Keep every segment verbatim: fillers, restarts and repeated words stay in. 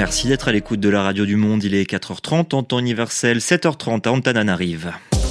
Merci d'être à l'écoute de la radio du Monde. Il est quatre heures trente en temps universel, sept heures trente à Antananarive.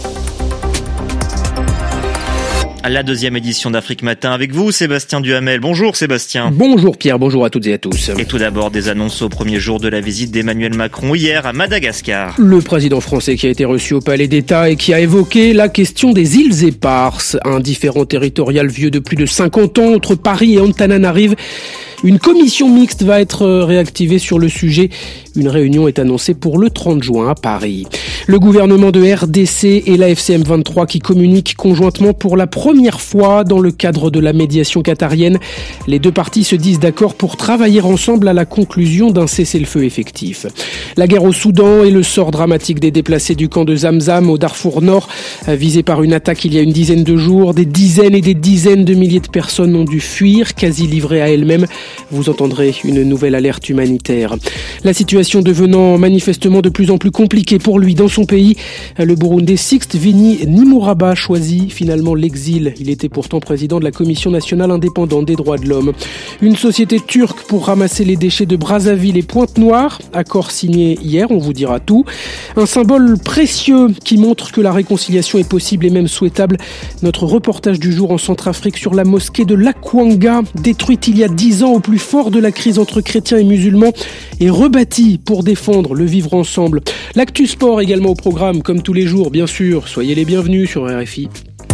La deuxième édition d'Afrique Matin avec vous, Sébastien Duhamel. Bonjour Sébastien. Bonjour Pierre, bonjour à toutes et à tous. Et tout d'abord, des annonces au premier jour de la visite d'Emmanuel Macron hier à Madagascar. Le président français qui a été reçu au Palais d'État et qui a évoqué la question des îles éparses, un différend territorial vieux de plus de cinquante ans entre Paris et Antananarive. Une commission mixte va être réactivée sur le sujet. Une réunion est annoncée pour le trente juin à Paris. Le gouvernement de R D C et la F C M vingt-trois qui communiquent conjointement pour la première fois dans le cadre de la médiation qatarienne. Les deux parties se disent d'accord pour travailler ensemble à la conclusion d'un cessez-le-feu effectif. La guerre au Soudan et le sort dramatique des déplacés du camp de Zamzam au Darfour Nord, visés par une attaque il y a une dizaine de jours. Des dizaines et des dizaines de milliers de personnes ont dû fuir, quasi livrées à elles-mêmes. Vous entendrez une nouvelle alerte humanitaire. La situation devenant manifestement de plus en plus compliquée pour lui dans son pays. Le Burundais Sixte Vini Nimuraba choisit finalement l'exil. Il était pourtant président de la Commission nationale indépendante des droits de l'homme. Une société turque pour ramasser les déchets de Brazzaville et Pointe-Noire. Accord signé hier, on vous dira tout. Un symbole précieux qui montre que la réconciliation est possible et même souhaitable. Notre reportage du jour en Centrafrique sur la mosquée de Lakwanga, détruite il y a dix ans au plus fort de la crise entre chrétiens et musulmans et rebâtie pour défendre le vivre ensemble. L'actu sport également au programme, comme tous les jours, bien sûr. Soyez les bienvenus sur R F I.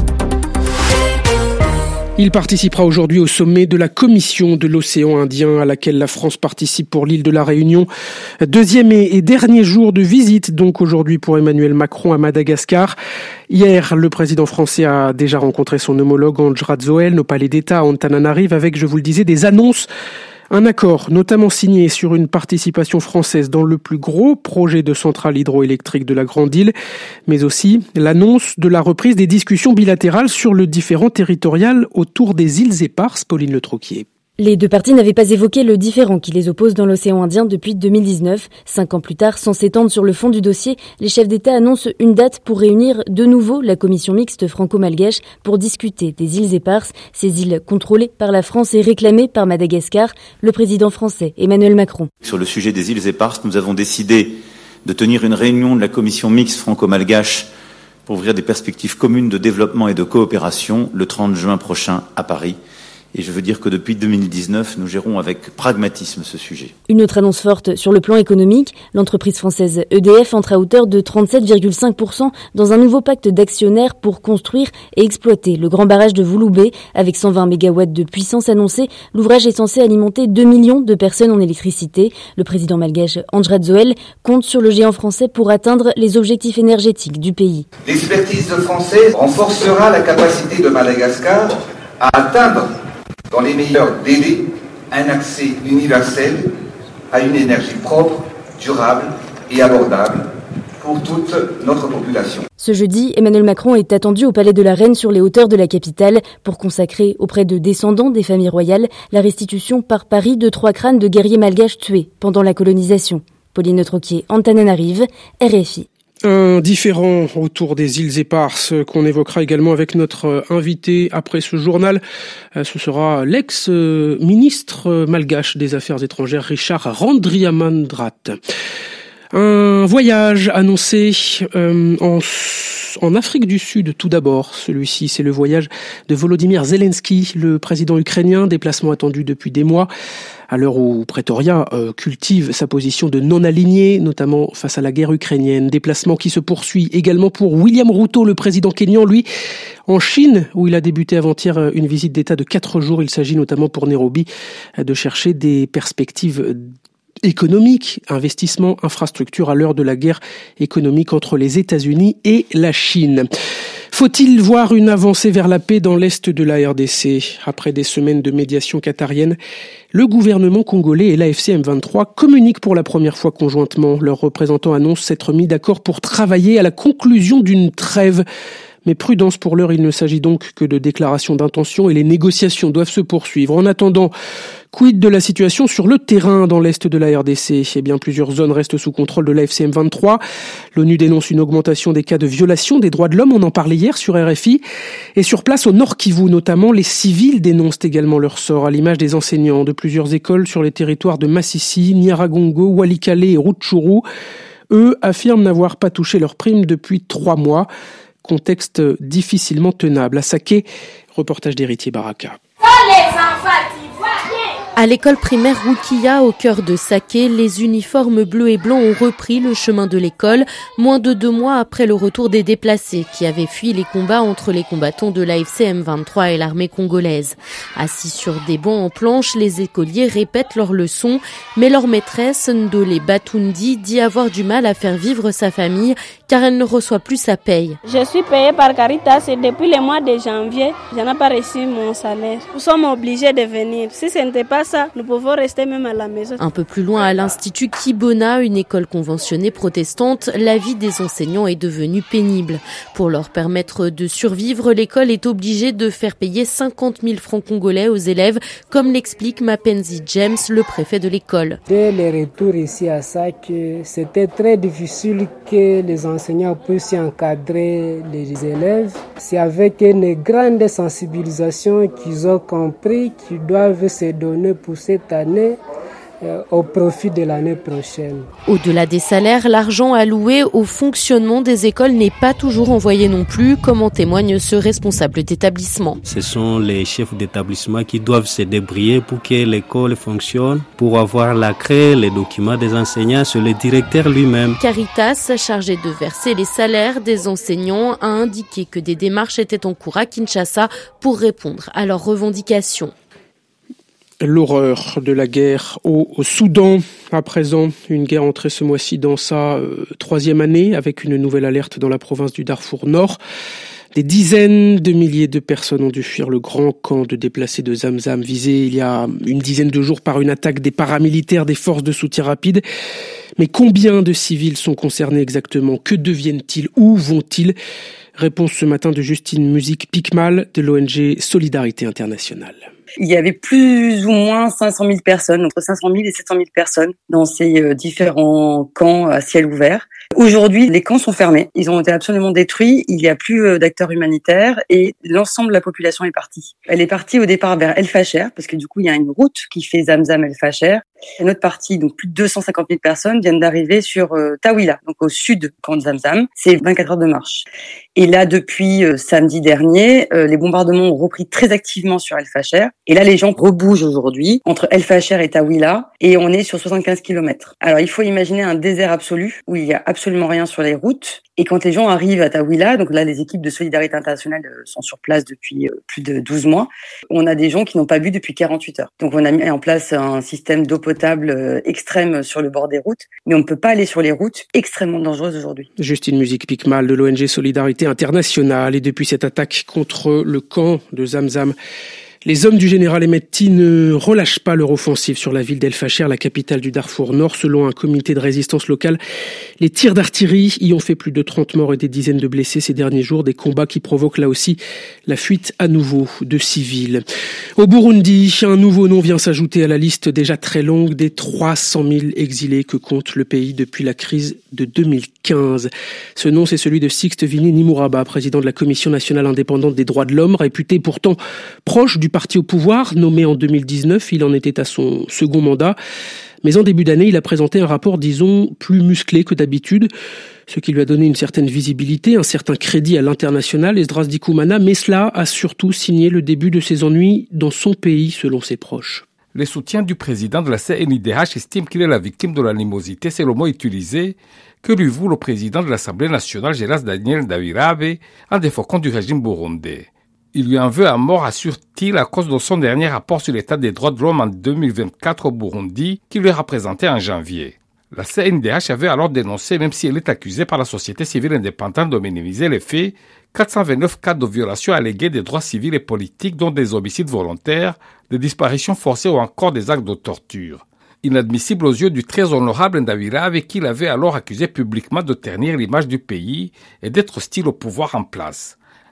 Il participera aujourd'hui au sommet de la Commission de l'océan Indien à laquelle la France participe pour l'île de la Réunion. Deuxième et dernier jour de visite donc aujourd'hui pour Emmanuel Macron à Madagascar. Hier, le président français a déjà rencontré son homologue Andry Rajoelina au Palais d'État à Antananarive avec, je vous le disais, des annonces. Un accord notamment signé sur une participation française dans le plus gros projet de centrale hydroélectrique de la Grande Île, mais aussi l'annonce de la reprise des discussions bilatérales sur le différend territorial autour des îles éparses. Pauline Le Troquier. Les deux parties n'avaient pas évoqué le différend qui les oppose dans l'océan Indien depuis deux mille dix-neuf. Cinq ans plus tard, sans s'étendre sur le fond du dossier, les chefs d'État annoncent une date pour réunir de nouveau la commission mixte franco-malgache pour discuter des îles éparses, ces îles contrôlées par la France et réclamées par Madagascar. Le président français Emmanuel Macron. Sur le sujet des îles éparses, nous avons décidé de tenir une réunion de la commission mixte franco-malgache pour ouvrir des perspectives communes de développement et de coopération le trente juin prochain à Paris. Et je veux dire que depuis deux mille dix-neuf, nous gérons avec pragmatisme ce sujet. Une autre annonce forte sur le plan économique. L'entreprise française E D F entre à hauteur de trente-sept virgule cinq pour cent dans un nouveau pacte d'actionnaires pour construire et exploiter le grand barrage de Vouloubé. Avec cent vingt mégawatts de puissance annoncée, l'ouvrage est censé alimenter deux millions de personnes en électricité. Le président malgache Andry Rajoelina compte sur le géant français pour atteindre les objectifs énergétiques du pays. L'expertise française renforcera la capacité de Madagascar à atteindre dans les meilleurs délais, un accès universel à une énergie propre, durable et abordable pour toute notre population. Ce jeudi, Emmanuel Macron est attendu au Palais de la Reine sur les hauteurs de la capitale pour consacrer auprès de descendants des familles royales la restitution par Paris de trois crânes de guerriers malgaches tués pendant la colonisation. Pauline Le Troquier, Antananarive, R F I. Un différend autour des îles éparses qu'on évoquera également avec notre invité après ce journal. Ce sera l'ex-ministre malgache des Affaires étrangères Richard Randriamandrath. Un voyage annoncé euh, en, en Afrique du Sud tout d'abord. Celui-ci, c'est le voyage de Volodymyr Zelensky, le président ukrainien, déplacement attendu depuis des mois. À l'heure où Pretoria euh, cultive sa position de non-aligné, notamment face à la guerre ukrainienne. Déplacement qui se poursuit également pour William Ruto, le président kényan, lui, en Chine, où il a débuté avant-hier une visite d'État de quatre jours. Il s'agit notamment pour Nairobi de chercher des perspectives économique, investissement, infrastructure à l'heure de la guerre économique entre les États-Unis et la Chine. Faut-il voir une avancée vers la paix dans l'est de la R D C? Après des semaines de médiation qatarienne, le gouvernement congolais et l'A F C M vingt-trois communiquent pour la première fois conjointement. Leurs représentants annoncent s'être mis d'accord pour travailler à la conclusion d'une trêve. Mais prudence pour l'heure, il ne s'agit donc que de déclarations d'intention et les négociations doivent se poursuivre. En attendant, Quid de la situation sur le terrain dans l'est de la R D C ? Eh bien, plusieurs zones restent sous contrôle de l'A F C M vingt-trois. L'ONU dénonce une augmentation des cas de violation des droits de l'homme. On en parlait hier sur R F I. Et sur place, au Nord Kivu notamment, les civils dénoncent également leur sort, à l'image des enseignants de plusieurs écoles sur les territoires de Masisi, Nyiragongo, Walikale et Rutshuru. Eux affirment n'avoir pas touché leur prime depuis trois mois. Contexte difficilement tenable. À Saké, reportage d'Héritier Baraka. À l'école primaire Rukia, au cœur de Saké, les uniformes bleus et blancs ont repris le chemin de l'école, moins de deux mois après le retour des déplacés qui avaient fui les combats entre les combattants de l'A F C M vingt-trois et l'armée congolaise. Assis sur des bancs en planche, les écoliers répètent leurs leçons, mais leur maîtresse, Ndole Batundi, dit avoir du mal à faire vivre sa famille car elle ne reçoit plus sa paye. Je suis payée par Caritas et depuis le mois de janvier, je n'ai pas reçu mon salaire. Nous sommes obligés de venir. Si ce n'était pas ça, nous pouvons rester même à la maison. Un peu plus loin, à l'Institut Kibona, une école conventionnée protestante, la vie des enseignants est devenue pénible. Pour leur permettre de survivre, l'école est obligée de faire payer cinquante mille francs congolais aux élèves, comme l'explique Mapenzi James, le préfet de l'école. Dès le retour ici à Sac, c'était très difficile que les enseignants puissent encadrer les élèves. C'est avec une grande sensibilisation qu'ils ont compris qu'ils doivent se donner pour cette année euh, au profit de l'année prochaine. Au-delà des salaires, l'argent alloué au fonctionnement des écoles n'est pas toujours envoyé non plus, comme en témoigne ce responsable d'établissement. Ce sont les chefs d'établissement qui doivent se débrouiller pour que l'école fonctionne, pour avoir la craie, les documents des enseignants, c'est le directeur lui-même. Caritas, chargé de verser les salaires des enseignants, a indiqué que des démarches étaient en cours à Kinshasa pour répondre à leurs revendications. L'horreur de la guerre au, au Soudan. À présent, une guerre entrée ce mois-ci dans sa euh, troisième année, avec une nouvelle alerte dans la province du Darfour Nord. Des dizaines de milliers de personnes ont dû fuir le grand camp de déplacés de Zamzam, visé il y a une dizaine de jours par une attaque des paramilitaires des forces de soutien rapide. Mais combien de civils sont concernés exactement ? Que deviennent-ils ? Où vont-ils ? Réponse ce matin de Justine Musique-Picmal de l'O N G Solidarité Internationale. Il y avait plus ou moins cinq cent mille personnes, entre cinq cent mille et sept cent mille personnes dans ces différents camps à ciel ouvert. Aujourd'hui, les camps sont fermés. Ils ont été absolument détruits. Il n'y a plus d'acteurs humanitaires et l'ensemble de la population est partie. Elle est partie au départ vers El Fasher parce que du coup, il y a une route qui fait Zamzam-El Fasher. Et notre partie, donc plus de deux cent cinquante mille personnes viennent d'arriver sur euh, Tawila, donc au sud du camp de Zamzam. C'est vingt-quatre heures de marche. Et là, depuis euh, samedi dernier, euh, les bombardements ont repris très activement sur El Fasher. Et là, les gens rebougent aujourd'hui entre El Fasher et Tawila et on est sur soixante-quinze kilomètres. Alors, il faut imaginer un désert absolu où il y a absolument rien sur les routes. Et quand les gens arrivent à Tawila, donc là, les équipes de Solidarité Internationale sont sur place depuis euh, plus de douze mois, on a des gens qui n'ont pas bu depuis quarante-huit heures. Donc, on a mis en place un système d'eau potable extrême sur le bord des routes, mais on ne peut pas aller sur les routes extrêmement dangereuses aujourd'hui. Justine Musique-Picmal de l'O N G Solidarité Internationale. Et depuis cette attaque contre le camp de Zamzam, les hommes du général Hemedti ne relâchent pas leur offensive sur la ville d'El Fasher, la capitale du Darfour Nord. Selon un comité de résistance locale, les tirs d'artillerie y ont fait plus de trente morts et des dizaines de blessés ces derniers jours. Des combats qui provoquent là aussi la fuite à nouveau de civils. Au Burundi, un nouveau nom vient s'ajouter à la liste déjà très longue des trois cent mille exilés que compte le pays depuis la crise de deux mille quinze. Ce nom, c'est celui de Sixte Vini Nimuraba, président de la Commission nationale indépendante des droits de l'homme, réputé pourtant proche du parti au pouvoir, nommé en deux mille dix-neuf, il en était à son second mandat. Mais en début d'année, il a présenté un rapport, disons, plus musclé que d'habitude, ce qui lui a donné une certaine visibilité, un certain crédit à l'international, Esdras Dikoumana, mais cela a surtout signé le début de ses ennuis dans son pays, selon ses proches. Le soutien du président de la C N I D H estime qu'il est la victime de l'animosité, c'est le mot utilisé, que lui voue le président de l'Assemblée nationale, Geras Daniel Ndabirabe, en défendant du régime burundais. Il lui en veut à mort, assure-t-il, à cause de son dernier rapport sur l'état des droits de l'homme en deux mille vingt-quatre au Burundi, qui lui a présenté en janvier. La C N D H avait alors dénoncé, même si elle est accusée par la société civile indépendante de minimiser les faits, quatre cent vingt-neuf cas de violations alléguées des droits civils et politiques, dont des homicides volontaires, des disparitions forcées ou encore des actes de torture. Inadmissible aux yeux du très honorable Ndabirabe, qu'il avait alors accusé publiquement de ternir l'image du pays et d'être hostile au pouvoir en place.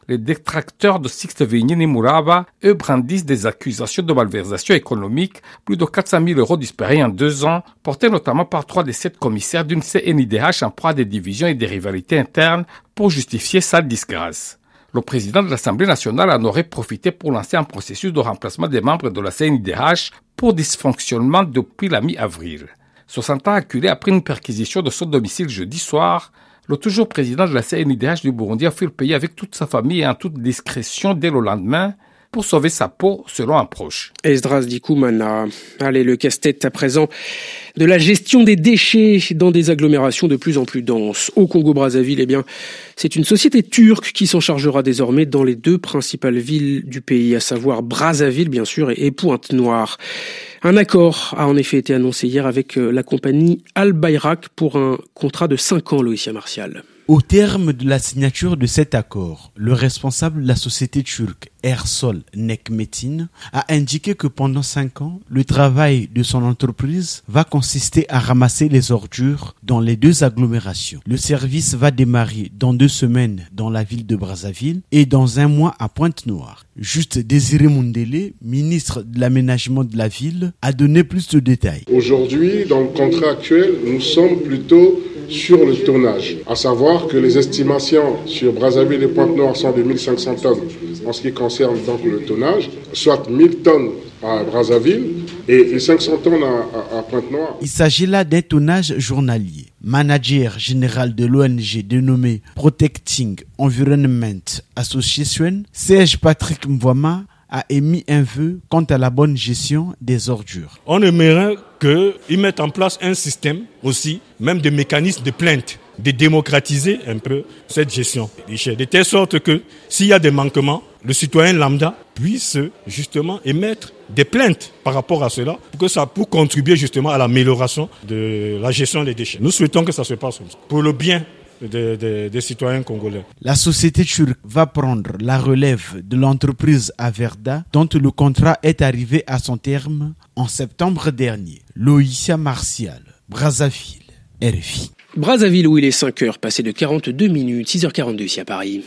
les détracteurs de Sixte Vignini Muraba, eux, brandissent des accusations de malversation économique, plus de quatre cent mille euros disparus en deux ans, portés notamment par trois des sept commissaires d'une C N I D H en proie à des divisions et des rivalités internes pour justifier sa disgrâce. Le président de l'Assemblée nationale en aurait profité pour lancer un processus de remplacement des membres de la C N I D H pour dysfonctionnement depuis la mi-avril. soixante ans acculé après une perquisition de son domicile jeudi soir, le toujours président de la C N I D H du Burundi a fui le pays avec toute sa famille et en toute discrétion dès le lendemain pour sauver sa peau, selon un proche. Esdras Dikoumana. Allez, le casse-tête à présent de la gestion des déchets dans des agglomérations de plus en plus denses. Au Congo-Brazzaville, eh bien, c'est une société turque qui s'en chargera désormais dans les deux principales villes du pays, à savoir Brazzaville, bien sûr, et Pointe-Noire. Un accord a en effet été annoncé hier avec la compagnie Al Bayrak pour un contrat de cinq ans, Loïcia Martial. Au terme de la signature de cet accord, le responsable de la société turque Ersol Nekmetin a indiqué que pendant cinq ans, le travail de son entreprise va consister à ramasser les ordures dans les deux agglomérations. Le service va démarrer dans deux semaines dans la ville de Brazzaville et dans un mois à Pointe-Noire. Juste Désiré Mundele, ministre de l'aménagement de la ville, a donné plus de détails. Aujourd'hui, dans le contrat actuel, nous sommes plutôt sur le tonnage, à savoir que les estimations sur Brazzaville et Pointe-Noire sont de mille cinq cents tonnes en ce qui concerne donc le tonnage, soit mille tonnes à Brazzaville et cinq cents tonnes à, à, à Pointe-Noire. Il s'agit là d'un tonnage journalier. Manager général de l'O N G dénommé Protecting Environment Association, Serge Patrick Mvoma, a émis un vœu quant à la bonne gestion des ordures. On aimerait qu'ils mettent en place un système aussi, même des mécanismes de plainte, de démocratiser un peu cette gestion des déchets, de telle sorte que s'il y a des manquements, le citoyen lambda puisse justement émettre des plaintes par rapport à cela, pour que ça pour contribuer justement à l'amélioration de la gestion des déchets. Nous souhaitons que ça se passe pour le bien Des, des, des citoyens congolais. La société turque va prendre la relève de l'entreprise Averda, dont le contrat est arrivé à son terme en septembre dernier. Loïcia Martial, Brazzaville, R F I. Brazzaville, où il est cinq heures, passé de quarante-deux minutes, six heures quarante-deux ici à Paris.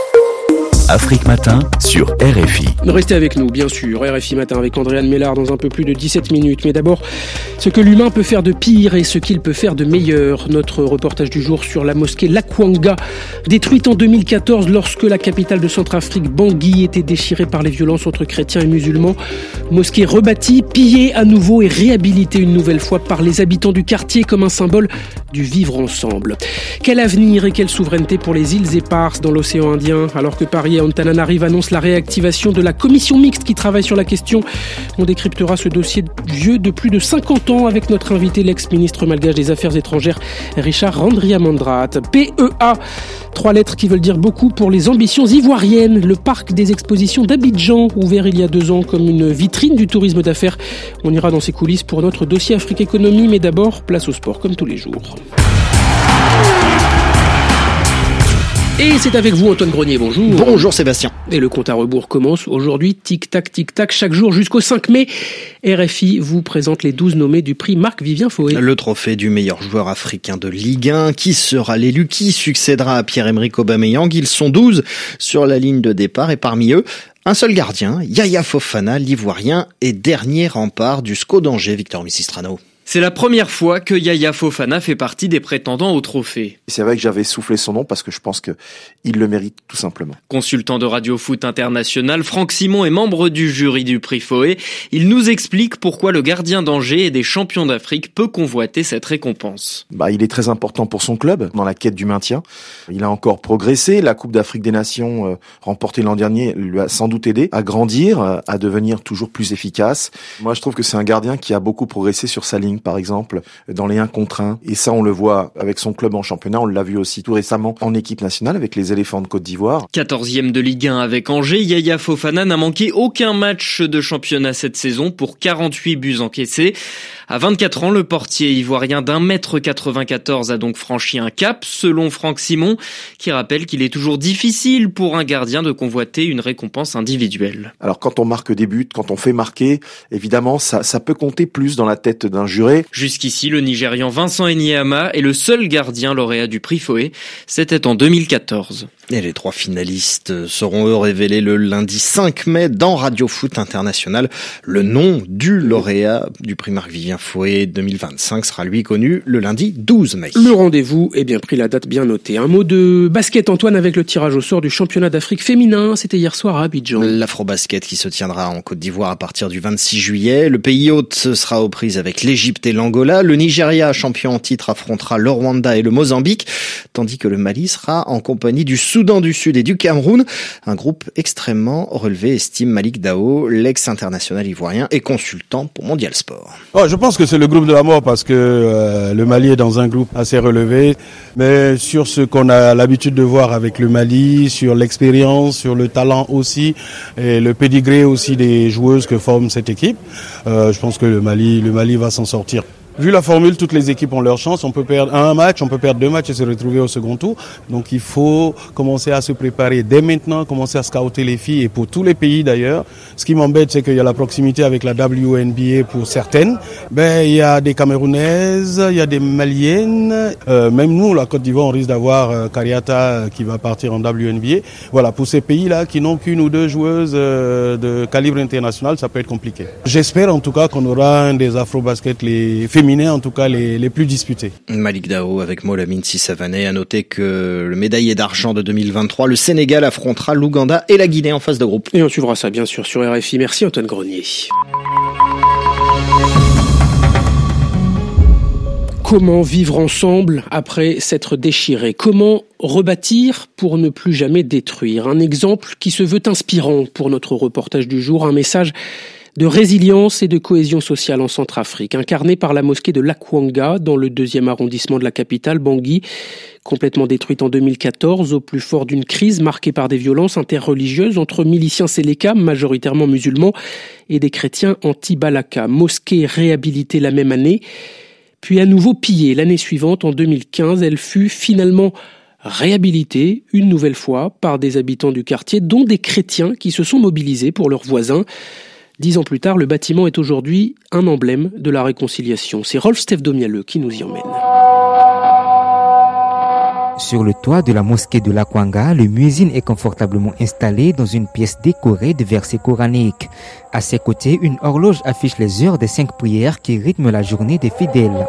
Afrique Matin sur R F I. Restez avec nous, bien sûr. R F I Matin avec Andréane Mélard dans un peu plus de dix-sept minutes. Mais d'abord, ce que l'humain peut faire de pire et ce qu'il peut faire de meilleur. Notre reportage du jour sur la mosquée Lakwanga, détruite en deux mille quatorze lorsque la capitale de Centrafrique, Bangui, était déchirée par les violences entre chrétiens et musulmans. Mosquée rebâtie, pillée à nouveau et réhabilitée une nouvelle fois par les habitants du quartier comme un symbole du vivre ensemble. Quel avenir et quelle souveraineté pour les îles éparses dans l'océan Indien, alors que Paris et Antananarive annonce la réactivation de la commission mixte qui travaille sur la question. On décryptera ce dossier vieux de plus de cinquante ans avec notre invité, l'ex-ministre malgache des Affaires étrangères, Richard Randriamandrat. P E A, trois lettres qui veulent dire beaucoup pour les ambitions ivoiriennes. Le parc des expositions d'Abidjan, ouvert il y a deux ans comme une vitrine du tourisme d'affaires. On ira dans ses coulisses pour notre dossier Afrique Économie, mais d'abord, place au sport comme tous les jours. Et c'est avec vous Antoine Grenier, bonjour. Bonjour Sébastien. Et le compte à rebours commence aujourd'hui, tic-tac, tic-tac, chaque jour jusqu'au cinq mai. R F I vous présente les douze nommés du prix Marc-Vivien Foé. Le trophée du meilleur joueur africain de Ligue un. Qui sera l'élu? Qui succédera à Pierre-Emerick Aubameyang? Ils sont douze sur la ligne de départ et parmi eux, un seul gardien, Yaya Fofana, l'Ivoirien, et dernier rempart du S C O d'Angers, Victor Missistrano. C'est la première fois que Yaya Fofana fait partie des prétendants au trophée. C'est vrai que j'avais soufflé son nom parce que je pense que il le mérite tout simplement. Consultant de Radio Foot International, Franck Simon est membre du jury du prix Foé. Il nous explique pourquoi le gardien d'Angers et des champions d'Afrique peut convoiter cette récompense. Bah, il est très important pour son club dans la quête du maintien. Il a encore progressé. La Coupe d'Afrique des Nations euh, remportée l'an dernier lui a sans doute aidé à grandir, euh, à devenir toujours plus efficace. Moi, je trouve que c'est un gardien qui a beaucoup progressé sur sa ligne, par exemple, dans les un contre un. Et ça, on le voit avec son club en championnat. On l'a vu aussi tout récemment en équipe nationale avec les éléphants de Côte d'Ivoire. quatorzième de Ligue un avec Angers, Yaya Fofana n'a manqué aucun match de championnat cette saison pour quarante-huit buts encaissés. À vingt-quatre ans, le portier ivoirien d'un mètre quatre-vingt-quatorze a donc franchi un cap, selon Franck Simon, qui rappelle qu'il est toujours difficile pour un gardien de convoiter une récompense individuelle. Alors quand on marque des buts, quand on fait marquer, évidemment, ça, ça peut compter plus dans la tête d'un juré. Jusqu'ici, le Nigérian Vincent Enyama est le seul gardien lauréat du prix Foé. C'était en deux mille quatorze. Et les trois finalistes seront eux révélés le lundi cinq mai dans Radio Foot International. Le nom du lauréat du prix Marc-Vivien Foé deux mille vingt-cinq sera lui connu le lundi douze mai. Le rendez-vous est bien pris, la date bien notée. Un mot de basket, Antoine, avec le tirage au sort du championnat d'Afrique féminin. C'était hier soir à Abidjan. L'Afrobasket qui se tiendra en Côte d'Ivoire à partir du vingt-six juillet. Le pays hôte sera aux prises avec l'Égypte et l'Angola. Le Nigeria, champion en titre, affrontera le Rwanda et le Mozambique, tandis que le Mali sera en compagnie du Soudan du Sud et du Cameroun. Un groupe extrêmement relevé, estime Malik Dao, l'ex-international ivoirien et consultant pour Mondial Sport. Oh, je pense que c'est le groupe de la mort parce que euh, le Mali est dans un groupe assez relevé. Mais sur ce qu'on a l'habitude de voir avec le Mali, sur l'expérience, sur le talent aussi, et le pédigré aussi des joueuses que forme cette équipe, euh, je pense que le Mali, le Mali va s'en sortir. Vu la formule, toutes les équipes ont leur chance. On peut perdre un match, on peut perdre deux matchs et se retrouver au second tour. Donc il faut commencer à se préparer dès maintenant, commencer à scouter les filles et pour tous les pays d'ailleurs. Ce qui m'embête, c'est qu'il y a la proximité avec la W N B A pour certaines. Ben il y a des Camerounaises, il y a des Maliennes. Euh, même nous, la Côte d'Ivoire, on risque d'avoir euh, Kariata qui va partir en W N B A. Voilà, pour ces pays-là qui n'ont qu'une ou deux joueuses euh, de calibre international, ça peut être compliqué. J'espère en tout cas qu'on aura un des Afro-Basket les féminins en tout cas les, les plus disputés. Malik Dao avec Molamine Sissavané. À noter que le médaillé d'argent de deux mille vingt-trois, le Sénégal affrontera l'Ouganda et la Guinée en phase de groupe. Et on suivra ça bien sûr sur R F I. Merci Antoine Grenier. Comment vivre ensemble après s'être déchiré? Comment rebâtir pour ne plus jamais détruire? Un exemple qui se veut inspirant pour notre reportage du jour, un message de résilience et de cohésion sociale en Centrafrique, incarné par la mosquée de Lakwanga dans le deuxième arrondissement de la capitale, Bangui, complètement détruite en deux mille quatorze au plus fort d'une crise marquée par des violences interreligieuses entre miliciens séléka, majoritairement musulmans, et des chrétiens anti-Balaka. Mosquée réhabilitée la même année, puis à nouveau pillée l'année suivante, en deux mille quinze, elle fut finalement réhabilitée une nouvelle fois par des habitants du quartier, dont des chrétiens qui se sont mobilisés pour leurs voisins. Dix ans plus tard, le bâtiment est aujourd'hui un emblème de la réconciliation. C'est Rolf Stefdomialeux qui nous y emmène. Sur le toit de la mosquée de Lakwanga, le muezzin est confortablement installé dans une pièce décorée de versets coraniques. À ses côtés, une horloge affiche les heures des cinq prières qui rythment la journée des fidèles.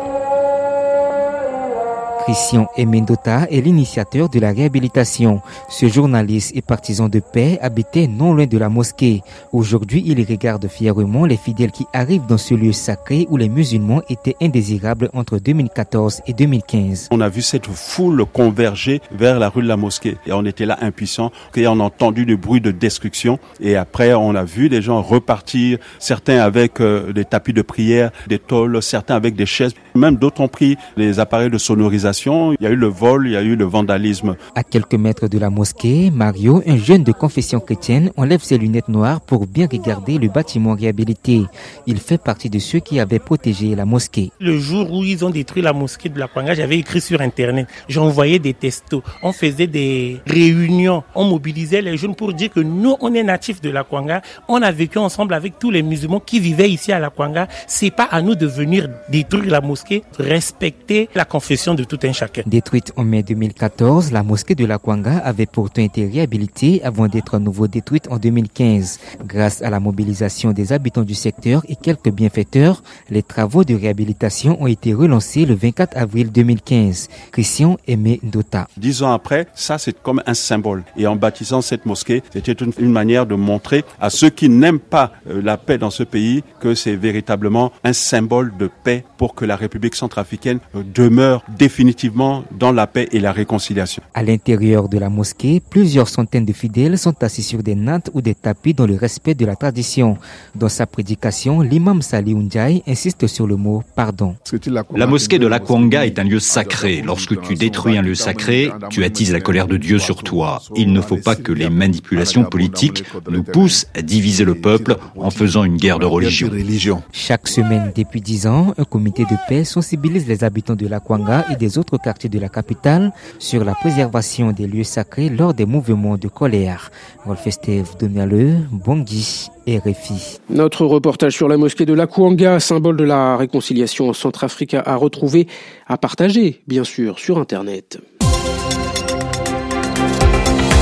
Christian Emendota est l'initiateur de la réhabilitation. Ce journaliste et partisan de paix habitait non loin de la mosquée. Aujourd'hui, il regarde fièrement les fidèles qui arrivent dans ce lieu sacré où les musulmans étaient indésirables entre deux mille quatorze et deux mille quinze. On a vu cette foule converger vers la rue de la mosquée et on était là impuissants, et on a entendu le bruit de destruction et après on a vu les gens repartir, certains avec euh, des tapis de prière, des tôles, certains avec des chaises, même d'autres ont pris les appareils de sonorisation. Il y a eu le vol, il y a eu le vandalisme. À quelques mètres de la mosquée, Mario, un jeune de confession chrétienne, enlève ses lunettes noires pour bien regarder le bâtiment réhabilité. Il fait partie de ceux qui avaient protégé la mosquée. Le jour où ils ont détruit la mosquée de Lakwanga, j'avais écrit sur Internet. J'envoyais des textos. On faisait des réunions. On mobilisait les jeunes pour dire que nous, on est natifs de Lakwanga. On a vécu ensemble avec tous les musulmans qui vivaient ici à Lakwanga. C'est pas à nous de venir détruire la mosquée, respecter la confession de tout un chacun. Détruite en mai deux mille quatorze, la mosquée de Lakwanga avait pourtant été réhabilitée avant d'être à nouveau détruite en deux mille quinze. Grâce à la mobilisation des habitants du secteur et quelques bienfaiteurs, les travaux de réhabilitation ont été relancés le vingt-quatre avril deux mille quinze. Christian Aimé Ndota. Dix ans après, ça c'est comme un symbole. Et en bâtissant cette mosquée, c'était une, une manière de montrer à ceux qui n'aiment pas euh, la paix dans ce pays que c'est véritablement un symbole de paix pour que la République centrafricaine euh, demeure définitivement dans la paix et la réconciliation. À l'intérieur de la mosquée, plusieurs centaines de fidèles sont assis sur des nattes ou des tapis dans le respect de la tradition. Dans sa prédication, l'imam Sali Ndiaye insiste sur le mot pardon. La mosquée de Lakwanga est un lieu sacré. Lorsque tu détruis un lieu sacré, tu attises la colère de Dieu sur toi. Il ne faut pas que les manipulations politiques nous poussent à diviser le peuple en faisant une guerre de religion. Chaque semaine depuis dix ans, un comité de paix sensibilise les habitants de Lakwanga et des autres quartiers de la capitale sur la préservation des lieux sacrés lors des mouvements de colère. Rolf Stefdomialeux, Bangui, R F I. Notre reportage sur la mosquée de Lakwanga, symbole de la réconciliation en Centrafrique, à retrouver, à partager, bien sûr, sur Internet.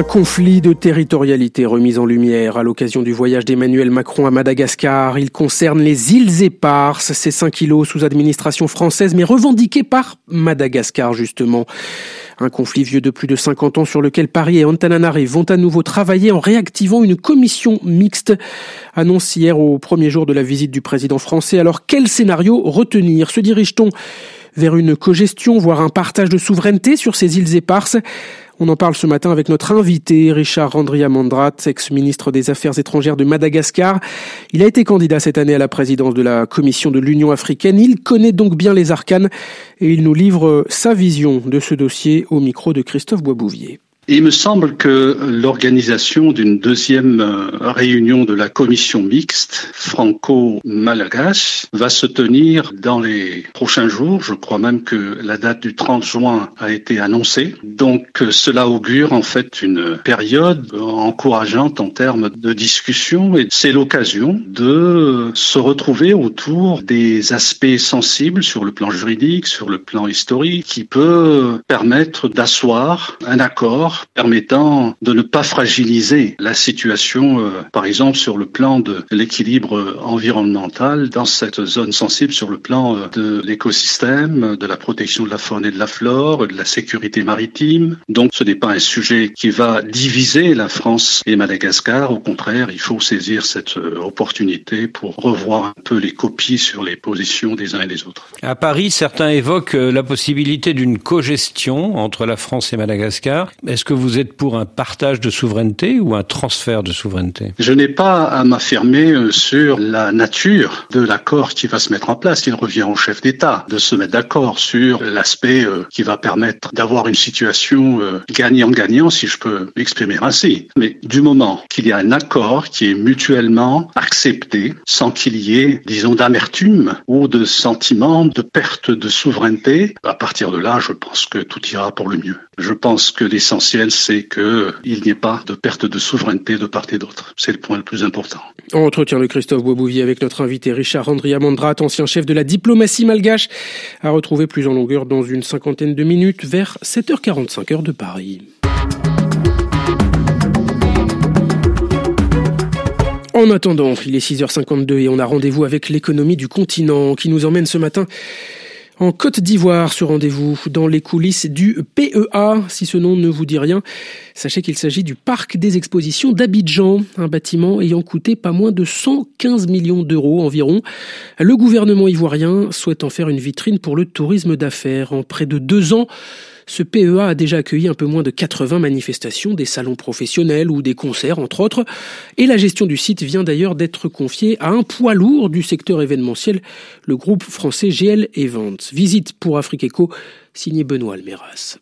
Un conflit de territorialité remis en lumière à l'occasion du voyage d'Emmanuel Macron à Madagascar. Il concerne les îles Éparses, ces cinq îlots sous administration française mais revendiqués par Madagascar justement. Un conflit vieux de plus de cinquante ans sur lequel Paris et Antananarive vont à nouveau travailler en réactivant une commission mixte. Annonce hier au premier jour de la visite du président français. Alors quel scénario retenir? Se dirige-t-on vers une cogestion, voire un partage de souveraineté sur ces îles éparses? On en parle ce matin avec notre invité, Richard Randriamandrath, ex-ministre des Affaires étrangères de Madagascar. Il a été candidat cette année à la présidence de la Commission de l'Union africaine. Il connaît donc bien les arcanes et il nous livre sa vision de ce dossier au micro de Christophe Boisbouvier. Il me semble que l'organisation d'une deuxième réunion de la commission mixte franco-malgache va se tenir dans les prochains jours. Je crois même que la date du trente juin a été annoncée. Donc cela augure en fait une période encourageante en termes de discussion et c'est l'occasion de se retrouver autour des aspects sensibles sur le plan juridique, sur le plan historique, qui peut permettre d'asseoir un accord permettant de ne pas fragiliser la situation, euh, par exemple sur le plan de l'équilibre environnemental dans cette zone sensible, sur le plan euh, de l'écosystème, de la protection de la faune et de la flore, de la sécurité maritime. Donc ce n'est pas un sujet qui va diviser la France et Madagascar. Au contraire, il faut saisir cette euh, opportunité pour revoir un peu les copies sur les positions des uns et des autres. À Paris, certains évoquent la possibilité d'une cogestion entre la France et Madagascar. Est-ce que vous êtes pour un partage de souveraineté ou un transfert de souveraineté? Je n'ai pas à m'affirmer sur la nature de l'accord qui va se mettre en place. Il revient au chef d'État de se mettre d'accord sur l'aspect qui va permettre d'avoir une situation gagnant-gagnant, si je peux m'exprimer ainsi. Mais du moment qu'il y a un accord qui est mutuellement accepté, sans qu'il y ait, disons, d'amertume ou de sentiment de perte de souveraineté, à partir de là, je pense que tout ira pour le mieux. Je pense que l'essentiel, c'est qu'il n'y ait pas de perte de souveraineté de part et d'autre. C'est le point le plus important. Entretien de Christophe Boisbouvier avec notre invité Richard Randriamandrath, ancien chef de la diplomatie malgache, à retrouver plus en longueur dans une cinquantaine de minutes vers sept heures quarante-cinq heure de Paris. En attendant, il est six heures cinquante-deux et on a rendez-vous avec l'économie du continent qui nous emmène ce matin en Côte d'Ivoire, ce rendez-vous dans les coulisses du P E A. Si ce nom ne vous dit rien, sachez qu'il s'agit du parc des expositions d'Abidjan, un bâtiment ayant coûté pas moins de cent quinze millions d'euros environ. Le gouvernement ivoirien souhaite en faire une vitrine pour le tourisme d'affaires. En près de deux ans, ce P E A a déjà accueilli un peu moins de quatre-vingts manifestations, des salons professionnels ou des concerts, entre autres. Et la gestion du site vient d'ailleurs d'être confiée à un poids lourd du secteur événementiel, le groupe français G L Events. Visite pour Afrique Eco, signé Benoît Almeras.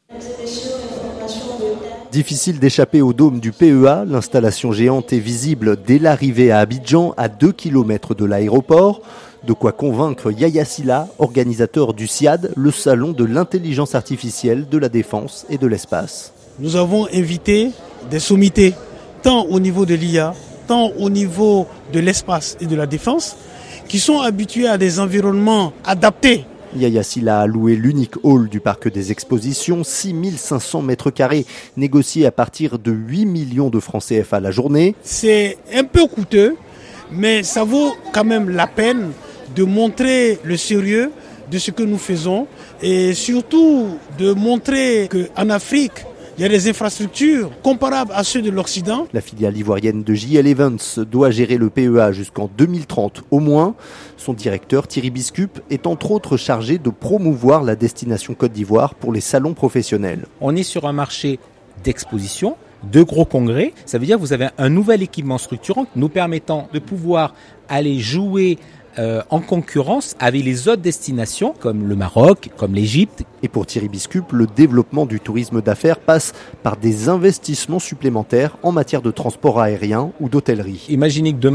Difficile d'échapper au dôme du P E A. L'installation géante est visible dès l'arrivée à Abidjan, à deux kilomètres de l'aéroport. De quoi convaincre Yaya Silla, organisateur du S I A D, le salon de l'intelligence artificielle, de la défense et de l'espace. Nous avons invité des sommités, tant au niveau de l'I A, tant au niveau de l'espace et de la défense, qui sont habitués à des environnements adaptés. Yaya Silla a loué l'unique hall du parc des expositions, six mille cinq cents mètres carrés, négociés à partir de huit millions de francs C F A la journée. C'est un peu coûteux, mais ça vaut quand même la peine de montrer le sérieux de ce que nous faisons et surtout de montrer qu'en Afrique, il y a des infrastructures comparables à ceux de l'Occident. La filiale ivoirienne de J L Events doit gérer le P E A jusqu'en deux mille trente au moins. Son directeur Thierry Biscup est entre autres chargé de promouvoir la destination Côte d'Ivoire pour les salons professionnels. On est sur un marché d'exposition, de gros congrès. Ça veut dire que vous avez un nouvel équipement structurant nous permettant de pouvoir aller jouer Euh, en concurrence avec les autres destinations comme le Maroc, comme l'Égypte. Et pour Thierry Biscup, le développement du tourisme d'affaires passe par des investissements supplémentaires en matière de transport aérien ou d'hôtellerie. Imaginez que demain,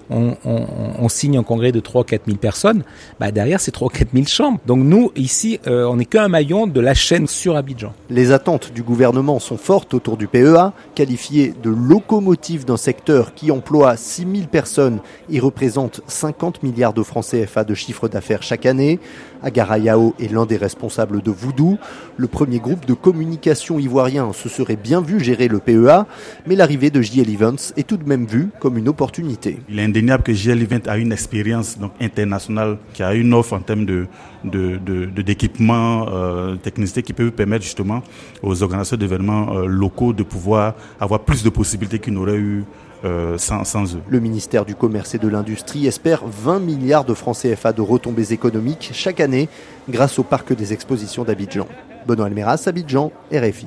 on, on, on signe un congrès de trois à quatre mille personnes, bah derrière c'est trois à quatre mille chambres. Donc nous, ici, euh, on n'est qu'un maillon de la chaîne sur Abidjan. Les attentes du gouvernement sont fortes autour du P E A, qualifié de locomotive d'un secteur qui emploie six mille personnes et représente cinquante milliards de francs C F A de chiffre d'affaires chaque année. Agara Yao est l'un des responsables de Voodoo. Le premier groupe de communication ivoirien se serait bien vu gérer le P E A, mais l'arrivée de J L Events est tout de même vue comme une opportunité. Il est indéniable que J L Events a une expérience donc internationale, qui a une offre en termes de, de, de, de d'équipement, euh, technicité qui peut permettre justement aux organisateurs d'événements euh, locaux de pouvoir avoir plus de possibilités qu'ils n'auraient eu Euh, sans, sans eux. Le ministère du Commerce et de l'Industrie espère vingt milliards de francs C F A de retombées économiques chaque année grâce au parc des expositions d'Abidjan. Benoît Almeras, Abidjan, R F I.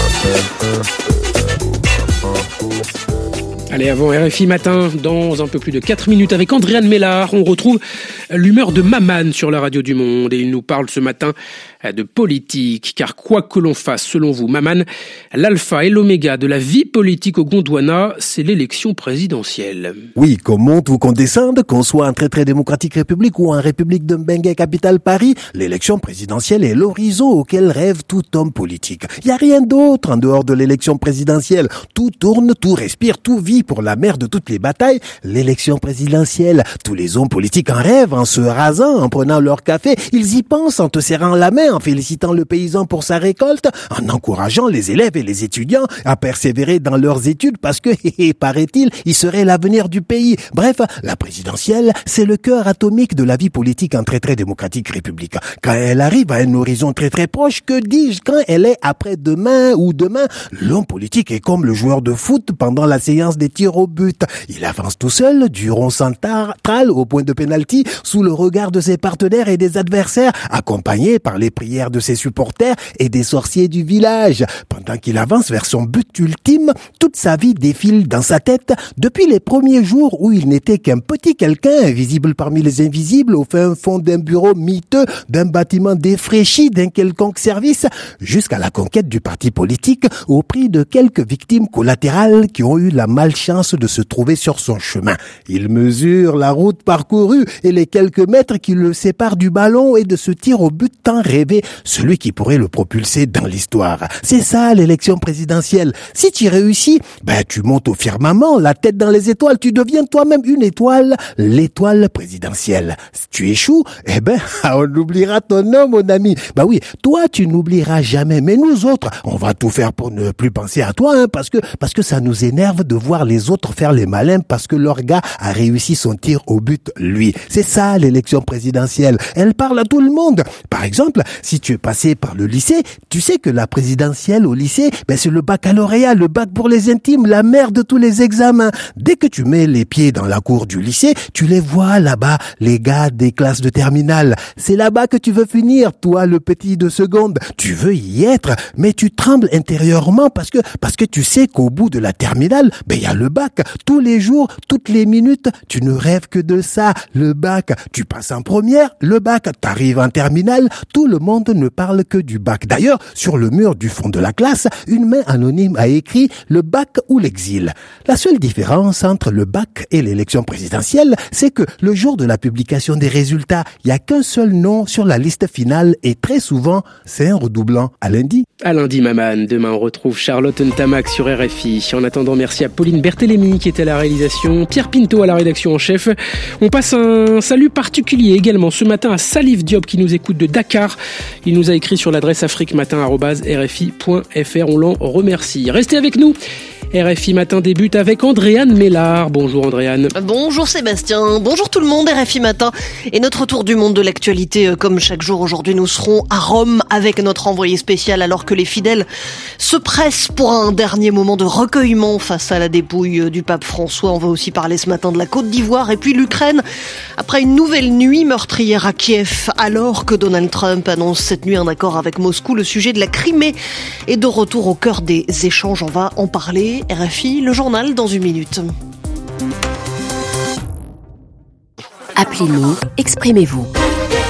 Allez, avant R F I Matin, dans un peu plus de quatre minutes avec Andréane Mélard, on retrouve l'humeur de Maman sur la radio du Monde et il nous parle ce matin de politique, car quoi que l'on fasse, selon vous, Maman, l'alpha et l'oméga de la vie politique au Gondwana, c'est l'élection présidentielle. Oui, qu'on monte ou qu'on descende, qu'on soit en très très démocratique république ou en république de Mbengue, capitale Paris, l'élection présidentielle est l'horizon auquel rêve tout homme politique. Il n'y a rien d'autre en dehors de l'élection présidentielle. Tout tourne, tout respire, tout vit pour la mère de toutes les batailles, l'élection présidentielle. Tous les hommes politiques en rêvent en se rasant, en prenant leur café. Ils y pensent en te serrant la main, en félicitant le paysan pour sa récolte, en encourageant les élèves et les étudiants à persévérer dans leurs études parce que, paraît-il, ils seraient l'avenir du pays. Bref, la présidentielle, c'est le cœur atomique de la vie politique en très très démocratique république. Quand elle arrive à un horizon très très proche, que dis-je, quand elle est après-demain ou demain, l'homme politique est comme le joueur de foot pendant la séance des tirs au but. Il avance tout seul, du rond central au point de pénalty, sous le regard de ses partenaires et des adversaires, accompagné par les prières de ses supporters et des sorciers du village. Pendant qu'il avance vers son but ultime, toute sa vie défile dans sa tête depuis les premiers jours où il n'était qu'un petit quelqu'un invisible parmi les invisibles au fin fond d'un bureau miteux, d'un bâtiment défraîchi d'un quelconque service, jusqu'à la conquête du parti politique au prix de quelques victimes collatérales qui ont eu la malchance de se trouver sur son chemin. Il mesure la route parcourue et les quelques mètres qui le séparent du ballon et de ce tir au but tant rêvé, celui qui pourrait le propulser dans l'histoire. C'est ça l'élection présidentielle. Si tu réussis, ben tu montes au firmament, la tête dans les étoiles, tu deviens toi-même une étoile, l'étoile présidentielle. Si tu échoues, eh ben on oubliera ton nom, mon ami. Ben oui, toi tu n'oublieras jamais, mais nous autres, on va tout faire pour ne plus penser à toi, hein, parce que parce que ça nous énerve de voir les autres faire les malins parce que leur gars a réussi son tir au but, lui. C'est ça l'élection présidentielle. Elle parle à tout le monde. Par exemple, si tu es passé par le lycée, tu sais que la présidentielle au lycée, ben c'est le baccalauréat, le bac pour les intimes, la mère de tous les examens. Dès que tu mets les pieds dans la cour du lycée, tu les vois là-bas, les gars des classes de terminale. C'est là-bas que tu veux finir, toi le petit de seconde. Tu veux y être, mais tu trembles intérieurement parce que parce que tu sais qu'au bout de la terminale, ben il y a le bac. Tous les jours, toutes les minutes, tu ne rêves que de ça, le bac. Tu passes en première, le bac. T'arrives en terminale, tout le monde ne parle que du bac. D'ailleurs, sur le mur du fond de la classe, une main anonyme a écrit le bac ou l'exil. La seule différence entre le bac et l'élection présidentielle, c'est que le jour de la publication des résultats, il n'y a qu'un seul nom sur la liste finale et très souvent, c'est un redoublant. À lundi. À lundi, Maman. Demain, on retrouve Charlotte Ntamak sur R F I. En attendant, merci à Pauline Berthélémy qui était à la réalisation, Pierre Pinto à la rédaction en chef. On passe un salut particulier également ce matin à Salif Diop qui nous écoute de Dakar. Il nous a écrit sur l'adresse afriquematin arobase r f i point f r. On l'en remercie. Restez avec nous. R F I Matin débute avec Andréane Mélard. Bonjour Andréane. Bonjour Sébastien, bonjour tout le monde, R F I Matin. Et notre tour du monde de l'actualité, comme chaque jour aujourd'hui, nous serons à Rome avec notre envoyé spécial alors que les fidèles se pressent pour un dernier moment de recueillement face à la dépouille du pape François. On va aussi parler ce matin de la Côte d'Ivoire et puis l'Ukraine. Après une nouvelle nuit meurtrière à Kiev, alors que Donald Trump annonce cette nuit un accord avec Moscou, le sujet de la Crimée est de retour au cœur des échanges. On va en parler. R F I, le journal dans une minute. Appelez-nous, exprimez-vous.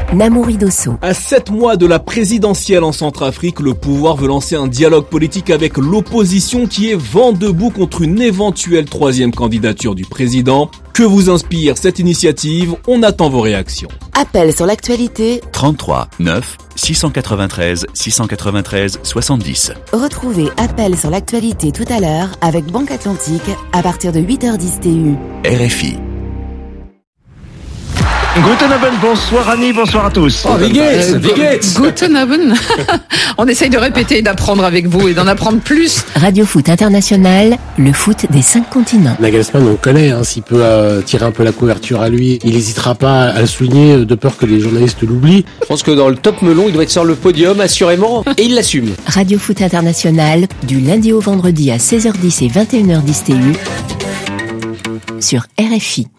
Namouri Dosso. À sept mois de la présidentielle en Centrafrique, le pouvoir veut lancer un dialogue politique avec l'opposition qui est vent debout contre une éventuelle troisième candidature du président. Que vous inspire cette initiative? On attend vos réactions. Appel sur l'actualité trente-trois neuf six cent quatre-vingt-treize six cent quatre-vingt-treize soixante-dix. Retrouvez Appel sur l'actualité tout à l'heure avec Banque Atlantique à partir de huit heures dix T U. R F I. Guten Abend, bonsoir Annie, bonsoir à tous. Oh, wie geht's? Wie geht's? Guten Abend. On essaye de répéter, d'apprendre avec vous et d'en apprendre plus. Radio Foot International, le foot des cinq continents. Nagelsmann, on le connaît, hein, s'il peut euh, tirer un peu la couverture à lui, il n'hésitera pas à le souligner de peur que les journalistes l'oublient. Je pense que dans le top melon, il doit être sur le podium, assurément, et il l'assume. Radio Foot International, du lundi au vendredi à seize heures dix et vingt et une heures dix T U, sur R F I.